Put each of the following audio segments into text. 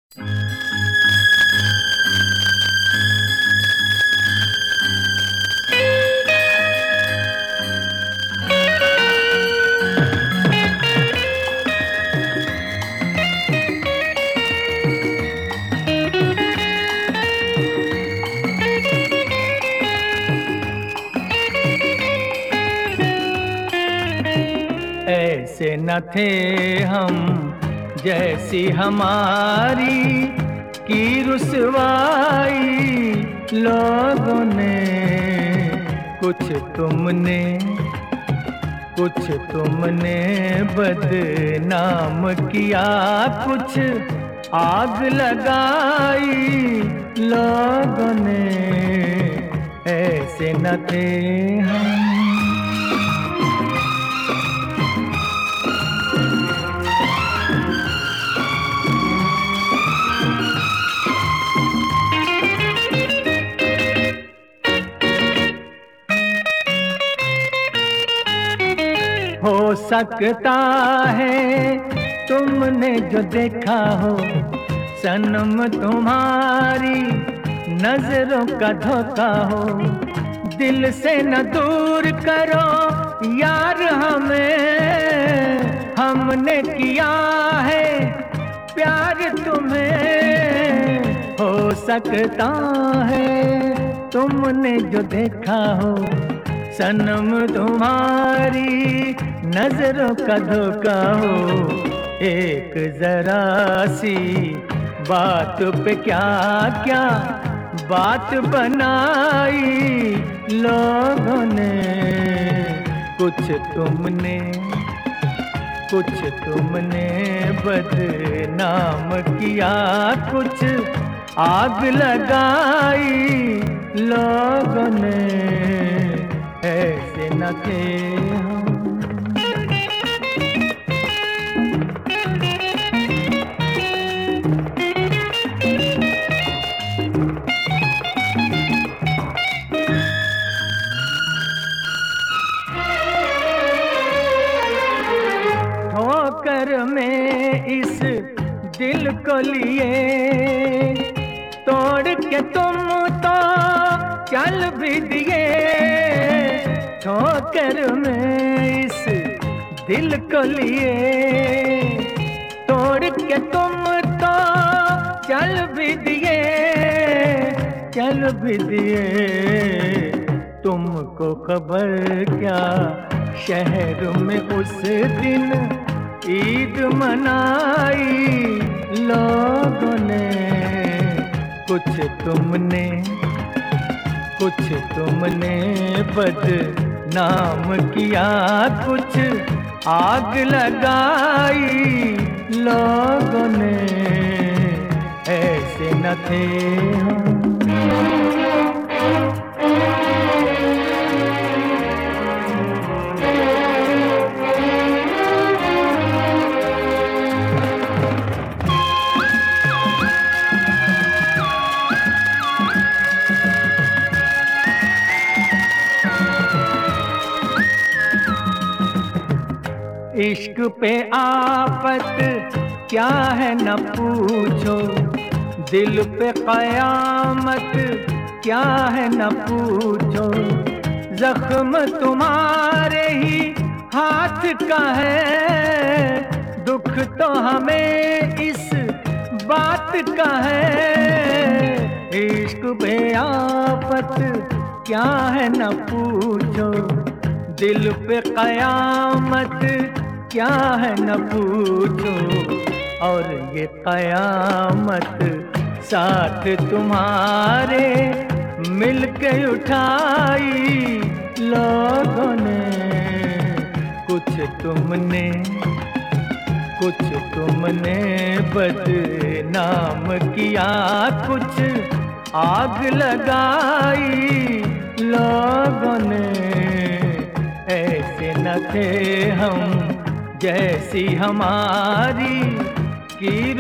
ऐसे न थे हम जैसी हमारी की रुसवाई लोगों ने। कुछ तुमने बदनाम किया, कुछ आग लगाई लोगों ने। ऐसे न थे हम। हो सकता है तुमने जो देखा हो सनम हमरी नजरों का धोखा हो। दिल से न दूर करो यार हमें, हमने किया है प्यार तुम्हें। हो सकता है तुमने जो देखा हो सनम तुम्हारी नजरों का धोखा हो। एक जरा सी बात पे क्या क्या बात बनाई लोगों ने। कुछ तुमने बदनाम किया, कुछ आग लगाई लोगों ने। ऐसे न थे हम। ठोकर में इस दिल को लिए, तोड़ के तुम तो चल भी दिए। ठोकर में इस दिल को लिए, तोड़ के तुम तो चल भी दिए, चल भी दिए। तुमको खबर क्या शहर में उस दिन ईद मनाई लोगों ने। कुछ तुमने बदनाम किया, कुछ आग लगाई लोगों ने। ऐसे न थे हम। इश्क पे आफत क्या है न पूछो, दिल पे कयामत क्या है न पूछो। जख्म तुम्हारे ही हाथ का है, दुख तो हमें इस बात का है। इश्क पे आफत क्या है न पूछो, दिल पे कयामत क्या है न पूछो। और ये कयामत साथ तुम्हारे मिलके उठाई लोगों ने। कुछ तुमने बदनाम किया, कुछ आग लगाई लोगों ने। ऐसे न थे हम जैसी हमारी की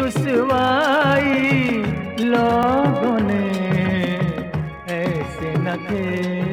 रुसवाई लोगों ने। ऐसे न थे